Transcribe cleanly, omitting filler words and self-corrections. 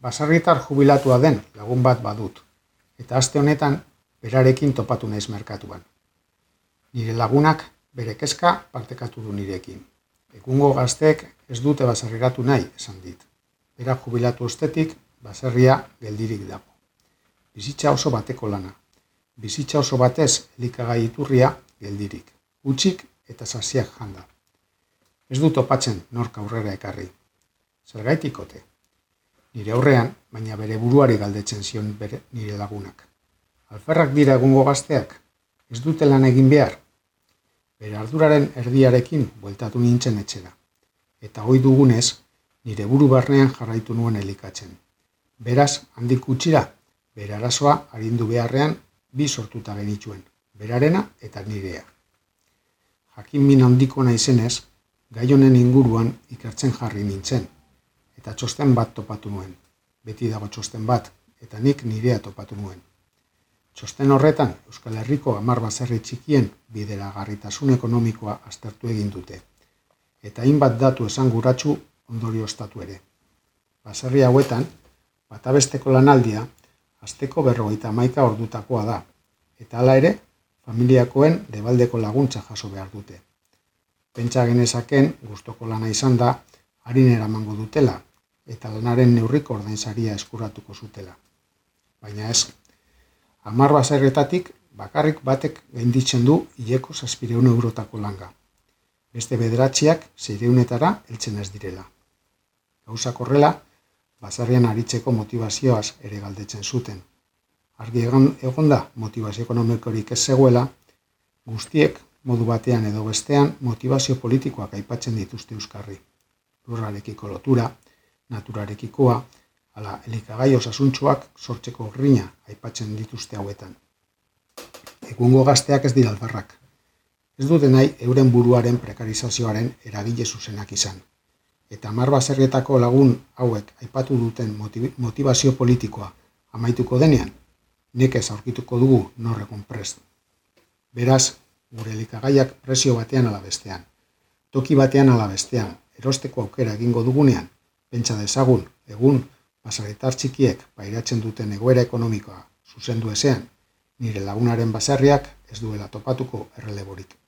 Baserritar jubilatua den lagun bat badut, eta aste honetan berarekin topatu naiz merkatuan. Nire lagunak bere kezka partekatu du nirekin. Egungo gazteek ez dute baserriratu nahi, esan dit. Bera jubilatu ostetik, baserria geldirik dago. Bizitza oso bateko lana. Bizitza oso batez elikagai iturria geldirik. Hutsik eta sasiak janda. Ez dut topatzen nork aurrera ekarri. Zergaitik ote? Nire aurrean, baina bere buruari galdetzen zion nire lagunak. Alferrak dira egungo gazteak, ez dute lan egin behar. Bere arduraren erdiarekin bueltatu nintzen etxera. Eta ohi dugunez, nire buru barnean jarraitu nuen elikatzen. Beraz, handik gutxira, bere arazoa arindu beharrean bi sortuta genituen, berarena eta nirea. Jakin min handiko naizenez, gai honen inguruan ikertzen jarri nintzen, eta txosten bat topatu nuen. Beti dago txosten bat, eta nik nirea topatu nuen. Txosten horretan, Euskal Herriko 10 baserri txikien bideragarritasun ekonomikoa aztertu egin dute, eta hainbat datu esanguratsu ondorioztatu ere. Baserri hauetan, bata besteko lanaldia, asteko 51 ordutakoa da, eta hala ere, familiakoen debaldeko laguntza jaso behar dute. Pentsa genezaken, gustoko lana izan da, harin eramango dutela, eta lanaren neurriko ordainsaria eskuratuko zutela. Baina ez, 10 baserretatik bakarrik batek gainditzen du hileko 700 eurotako langa. Beste 9 600etara heltzen ez direla. Gauzak horrela, baserrian aritzeko motivazioaz ere galdetzen zuten. Argi egon da motivazio ekonomikorik ez zegoela, guztiek modu batean edo bestean motivazio politikoak aipatzen dituzte euskarri. Lurrarekiko lotura, naturarekikoa, ala elikagai osasuntsuak sortzeko grina aipatzen dituzte hauetan. Egungo gazteak ez dira alferrak. Ez dute nahi euren buruaren prekarizazioaren eragile zuzenak izan. Eta 10 baserrietako lagun hauek aipatu duten motivazio politikoa amaituko denean, nekez aurkituko dugu norregun prest. Beraz, gure elikagaiak prezio batean ala bestean, toki batean ala bestean, erosteko aukera egingo dugunean, pentsa dezagun, egun, baserritar txikiek pairatzen duten egoera ekonomikoa zuzendu ezean, nire lagunaren baserriak ez duela topatuko erreleborik.